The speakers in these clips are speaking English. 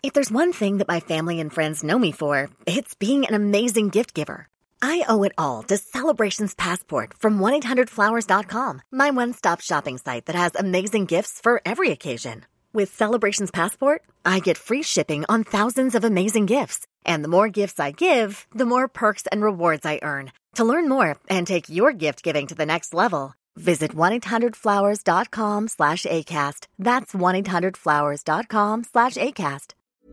If there's one thing that my family and friends know me for, it's being an amazing gift giver. I owe it all to Celebrations Passport from 1-800-Flowers.com, my one-stop shopping site that has amazing gifts for every occasion. With Celebrations Passport, I get free shipping on thousands of amazing gifts. And the more gifts I give, the more perks and rewards I earn. To learn more and take your gift giving to the next level, visit 1-800-Flowers.com/ACAST. That's 1-800-Flowers.com/ACAST.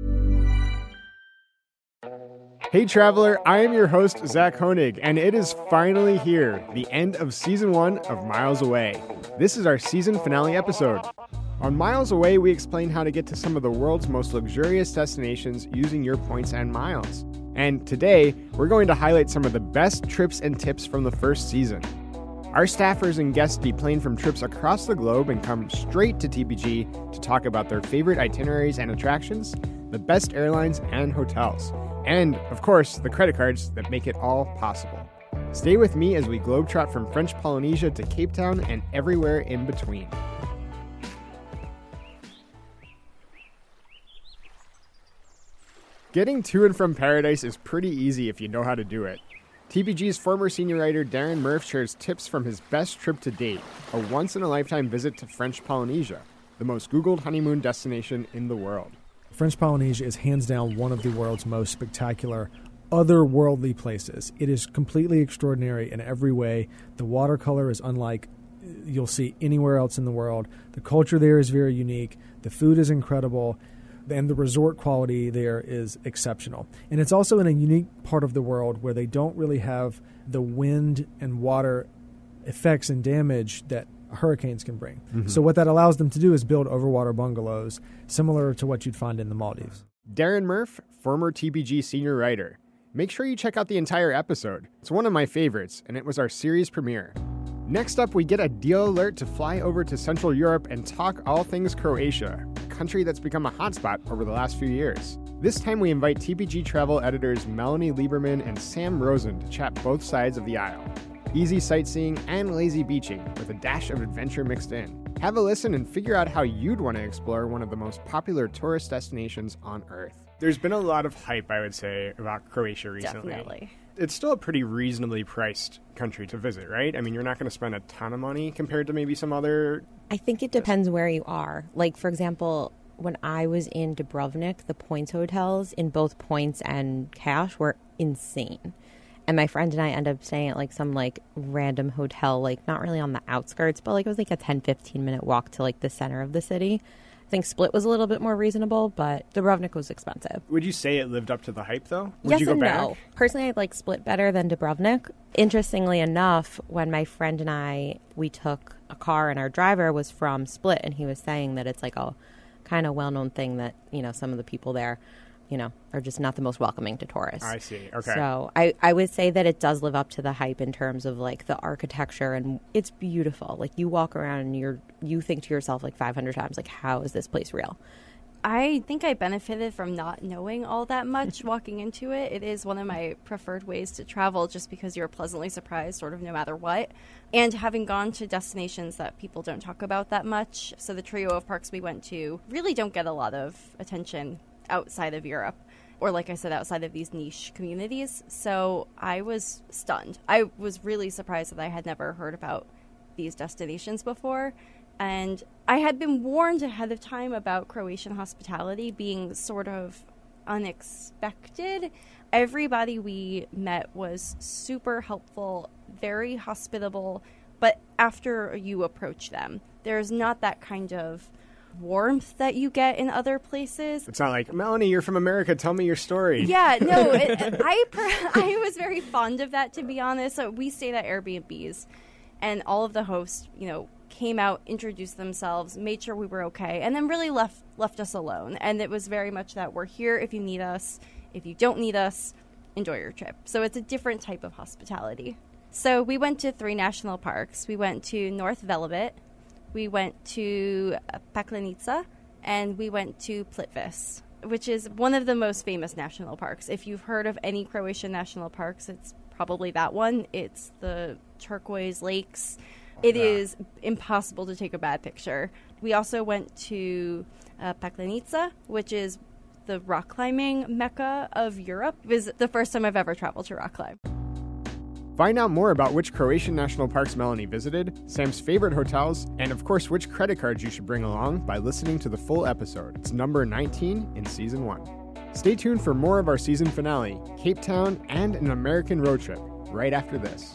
Hey traveler, I am your host, Zach Honig, and it is finally here, the end of Season 1 of Miles Away. This is our season finale episode. On Miles Away, we explain how to get to some of the world's most luxurious destinations using your points and miles. And today, we're going to highlight some of the best trips and tips from the first season. Our staffers and guests deplane from trips across the globe and come straight to TPG to talk about their favorite itineraries and attractions, the best airlines and hotels, and, of course, the credit cards that make it all possible. Stay with me as we globetrot from French Polynesia to Cape Town and everywhere in between. Getting to and from paradise is pretty easy if you know how to do it. TPG's former senior writer Darren Murph shares tips from his best trip to date, a once-in-a-lifetime visit to French Polynesia, the most Googled honeymoon destination in the world. French Polynesia is hands down one of the world's most spectacular, otherworldly places. It is completely extraordinary in every way. The watercolor is unlike you'll see anywhere else in the world. The culture there is very unique. The food is incredible. And the resort quality there is exceptional. And it's also in a unique part of the world where they don't really have the wind and water effects and damage that hurricanes can bring. Mm-hmm. So what that allows them to do is build overwater bungalows, similar to what you'd find in the Maldives. Darren Murph, former TPG senior writer. Make sure you check out the entire episode. It's one of my favorites, and it was our series premiere. Next up, we get a deal alert to fly over to Central Europe and talk all things Croatia, a country that's become a hotspot over the last few years. This time we invite TPG travel editors Melanie Lieberman and Sam Rosen to chat both sides of the aisle. Easy sightseeing and lazy beaching with a dash of adventure mixed in. Have a listen and figure out how you'd want to explore one of the most popular tourist destinations on Earth. There's been a lot of hype, I would say, about Croatia recently. Definitely. It's still a pretty reasonably priced country to visit, right? I mean, you're not going to spend a ton of money compared to maybe some other... I think it depends where you are. Like, for example, when I was in Dubrovnik, the Points hotels in both Points and Cash were insane. And my friend and I ended up staying at like some like random hotel, like not really on the outskirts, but like it was like a 10-15 minute walk to like the center of the city. I think Split was a little bit more reasonable, but Dubrovnik was expensive. Would you say it lived up to the hype though? Would yes you go and back? No. Personally, I like Split better than Dubrovnik. Interestingly enough, when my friend and we took a car and our driver was from Split, and he was saying that it's like a kind of well-known thing that, you know, some of the people there, you know, are just not the most welcoming to tourists. I see. Okay. So I would say that it does live up to the hype in terms of like the architecture, and it's beautiful. Like you walk around and you think to yourself like 500 times, like, how is this place real? I think I benefited from not knowing all that much walking into it. It is one of my preferred ways to travel just because you're pleasantly surprised sort of no matter what. And having gone to destinations that people don't talk about that much, so the trio of parks we went to really don't get a lot of attention outside of Europe, or like I said, outside of these niche communities. So I was stunned. I was really surprised that I had never heard about these destinations before. And I had been warned ahead of time about Croatian hospitality being sort of unexpected. Everybody we met was super helpful, very hospitable, but after you approach them, there's not that kind of warmth that you get in other places. It's not like, Melanie, you're from America, tell me your story. Yeah, no, I was very fond of that, to be honest. So we stayed at Airbnbs, and all of the hosts, you know, came out, introduced themselves, made sure we were okay, and then really left us alone. And it was very much that we're here if you need us. If you don't need us, enjoy your trip. So it's a different type of hospitality. So we went to 3 national parks. We went to North Velebit, we went to Paklenica, and we went to Plitvice, which is one of the most famous national parks. If you've heard of any Croatian national parks, it's probably that one. It's the turquoise lakes. It is impossible to take a bad picture. We also went to Paklenica, which is the rock climbing mecca of Europe. It was the first time I've ever traveled to rock climb. Find out more about which Croatian national parks Melanie visited, Sam's favorite hotels, and of course which credit cards you should bring along by listening to the full episode. It's number 19 in Season 1. Stay tuned for more of our season finale, Cape Town, and an American road trip, right after this.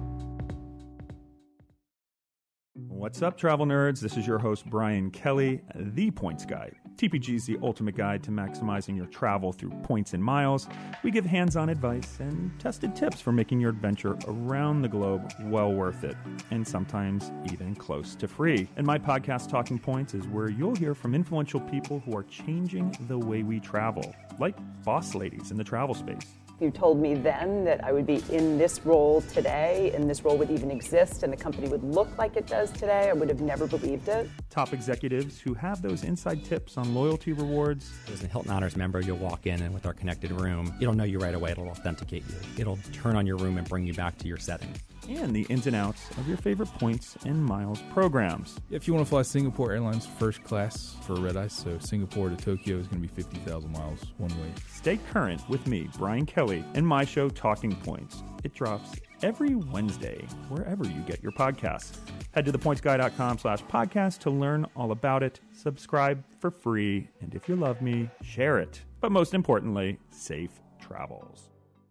What's up, travel nerds? This is your host, Brian Kelly, the Points Guide. TPG is the ultimate guide to maximizing your travel through points and miles. We give hands-on advice and tested tips for making your adventure around the globe well worth it, and sometimes even close to free. And my podcast, Talking Points, is where you'll hear from influential people who are changing the way we travel, like boss ladies in the travel space. If you told me then that I would be in this role today and this role would even exist and the company would look like it does today, I would have never believed it. Top executives who have those inside tips on loyalty rewards. As a Hilton Honors member, you'll walk in and with our connected room, it'll know you right away. It'll authenticate you. It'll turn on your room and bring you back to your setting. And the ins and outs of your favorite points and miles programs. If you want to fly Singapore Airlines first class for red eye, so Singapore to Tokyo is going to be 50,000 miles one way. Stay current with me, Brian Kelly, and my show Talking Points. It drops every Wednesday, wherever you get your podcasts. Head to thepointsguy.com/podcast to learn all about it. Subscribe for free. And if you love me, share it. But most importantly, safe travels.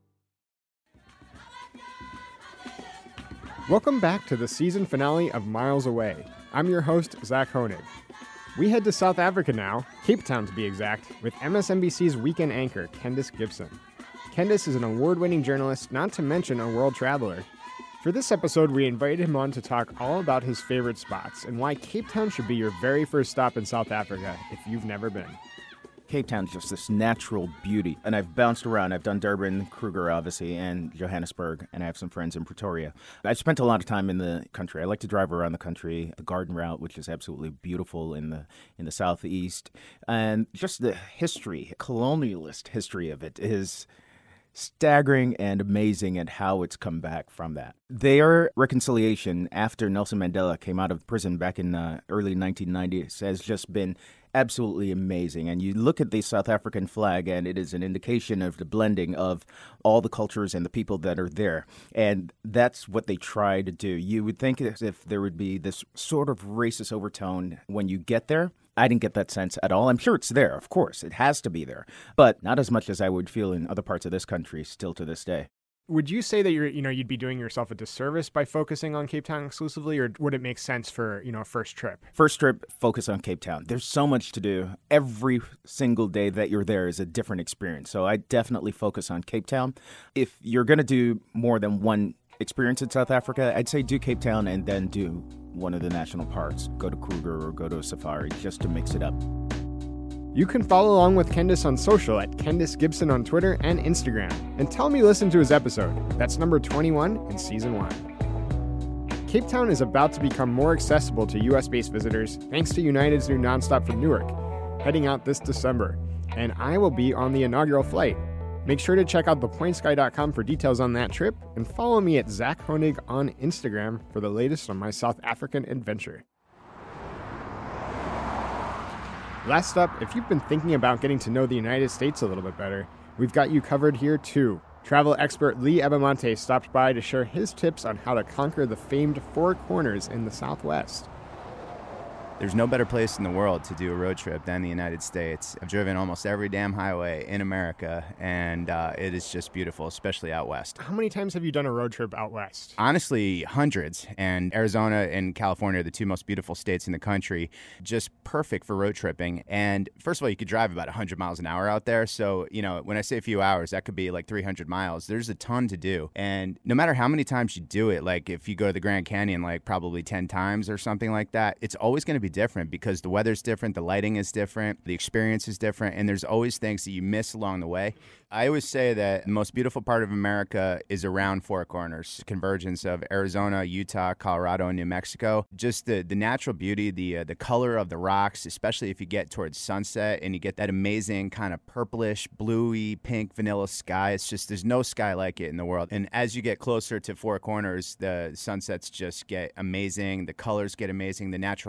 Welcome back to the season finale of Miles Away. I'm your host, Zach Honig. We head to South Africa now, Cape Town to be exact, with MSNBC's weekend anchor, Candice Gibson. Candice is an award-winning journalist, not to mention a world traveler. For this episode, we invited him on to talk all about his favorite spots and why Cape Town should be your very first stop in South Africa if you've never been. Cape Town's just this natural beauty. And I've bounced around. I've done Durban, Kruger, obviously, and Johannesburg, and I have some friends in Pretoria. I've spent a lot of time in the country. I like to drive around the country, the Garden Route, which is absolutely beautiful in the southeast. And just the history, colonialist history of it is staggering and amazing at how it's come back from that. Their reconciliation after Nelson Mandela came out of prison back in early 1990s has just been absolutely amazing. And you look at the South African flag, and it is an indication of the blending of all the cultures and the people that are there. And that's what they try to do. You would think as if there would be this sort of racist overtone when you get there. I didn't get that sense at all. I'm sure it's there, of course. It has to be there. But not as much as I would feel in other parts of this country still to this day. Would you say that you'd be doing yourself a disservice by focusing on Cape Town exclusively, or would it make sense for, a first trip? First trip, focus on Cape Town. There's so much to do. Every single day that you're there is a different experience. So I definitely focus on Cape Town. If you're going to do more than one experience in South Africa, I'd say do Cape Town and then do one of the national parks. Go to Kruger or go to a safari just to mix it up. You can follow along with Candice on social at Candice Gibson on Twitter and Instagram. And tell him you listened to his episode. That's number 21 in Season 1. Cape Town is about to become more accessible to U.S.-based visitors thanks to United's new nonstop from Newark, heading out this December. And I will be on the inaugural flight. Make sure to check out thepointsguy.com for details on that trip, and follow me at Zach Honig on Instagram for the latest on my South African adventure. Last up, if you've been thinking about getting to know the United States a little bit better, we've got you covered here too. Travel expert Lee Ebamonte stopped by to share his tips on how to conquer the famed Four Corners in the Southwest. There's no better place in the world to do a road trip than the United States. I've driven almost every damn highway in America, and it is just beautiful, especially out west. How many times have you done a road trip out west? Honestly, hundreds. And Arizona and California are the two most beautiful states in the country. Just perfect for road tripping. And first of all, you could drive about 100 miles an hour out there. So, when I say a few hours, that could be like 300 miles. There's a ton to do. And no matter how many times you do it, like if you go to the Grand Canyon, like probably 10 times or something like that, it's always going to be different because the weather's different, the lighting is different, the experience is different, and there's always things that you miss along the way. I always say that the most beautiful part of America is around Four Corners, convergence of Arizona, Utah, Colorado, and New Mexico. Just the natural beauty, the color of the rocks, especially if you get towards sunset and you get that amazing kind of purplish, bluey, pink, vanilla sky. It's just, there's no sky like it in the world. And as you get closer to Four Corners, the sunsets just get amazing, the colors get amazing, the natural landscape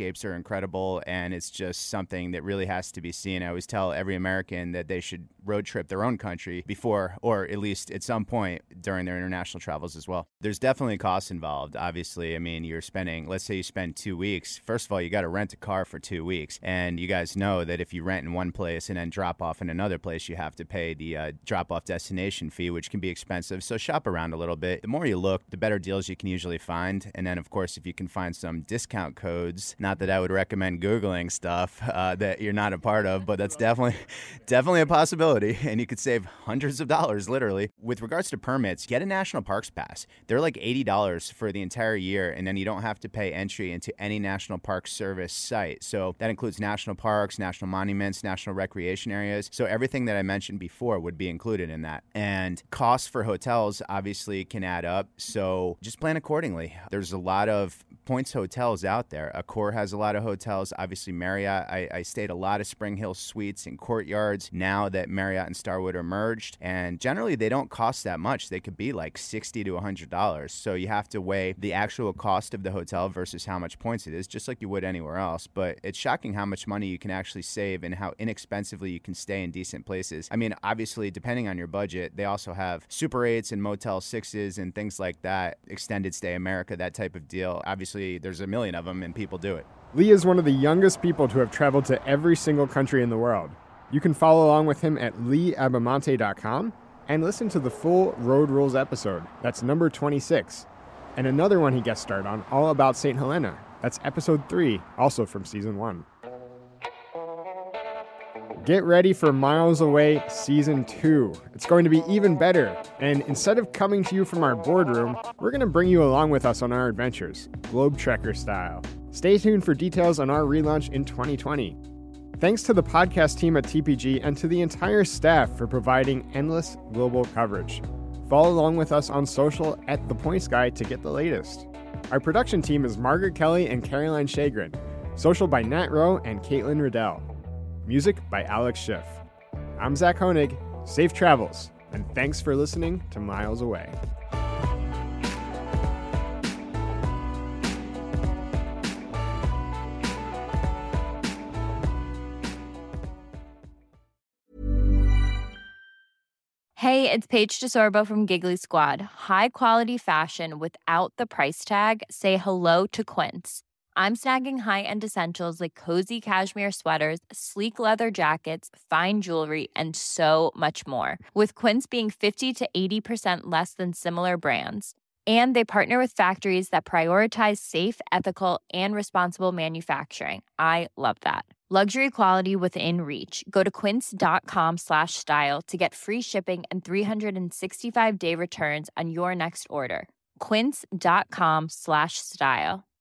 landscapes are incredible, and it's just something that really has to be seen. I always tell every American that they should road trip their own country before, or at least at some point during their international travels as well. There's definitely costs involved. Obviously, I mean, you're spending, let's say you spend 2 weeks. First of all, you got to rent a car for 2 weeks. And you guys know that if you rent in one place and then drop off in another place, you have to pay the drop-off destination fee, which can be expensive. So shop around a little bit. The more you look, the better deals you can usually find. And then, of course, if you can find some discount codes, not that I would recommend Googling stuff that you're not a part of, but that's definitely a possibility. And you could save hundreds of dollars, literally. With regards to permits, get a National Parks Pass. They're like $80 for the entire year, and then you don't have to pay entry into any National Park Service site. So that includes national parks, national monuments, national recreation areas. So everything that I mentioned before would be included in that. And costs for hotels obviously can add up, so just plan accordingly. There's a lot of points hotels out there. Accor has a lot of hotels. Obviously, Marriott. I stayed a lot of Spring Hill Suites and Courtyards now that Marriott and Starwood are merged. And generally, they don't cost that much. They could be like $60 to $100. So you have to weigh the actual cost of the hotel versus how much points it is, just like you would anywhere else. But it's shocking how much money you can actually save and how inexpensively you can stay in decent places. I mean, obviously, depending on your budget, they also have Super 8s and Motel 6s and things like that, Extended Stay America, that type of deal. Obviously, there's a million of them and people do it. Lee is one of the youngest people to have traveled to every single country in the world. You can follow along with him at leeabamonte.com and listen to the full Road Rules episode. That's number 26. And another one he guest starred on, all about St. Helena. That's episode 3, also from season 1. Get ready for Miles Away Season 2. It's going to be even better. And instead of coming to you from our boardroom, we're going to bring you along with us on our adventures, Globe Trekker style. Stay tuned for details on our relaunch in 2020. Thanks to the podcast team at TPG and to the entire staff for providing endless global coverage. Follow along with us on social at The Points Guy to get the latest. Our production team is Margaret Kelly and Caroline Shagrin. Social by Nat Rowe and Caitlin Riddell. Music by Alex Schiff. I'm Zach Honig. Safe travels, and thanks for listening to Miles Away. Hey, it's Paige DeSorbo from Giggly Squad. High quality fashion without the price tag. Say hello to Quince. I'm snagging high-end essentials like cozy cashmere sweaters, sleek leather jackets, fine jewelry, and so much more. With Quince being 50 to 80% less than similar brands. And they partner with factories that prioritize safe, ethical, and responsible manufacturing. I love that. Luxury quality within reach. Go to quince.com/style to get free shipping and 365-day returns on your next order. Quince.com/style.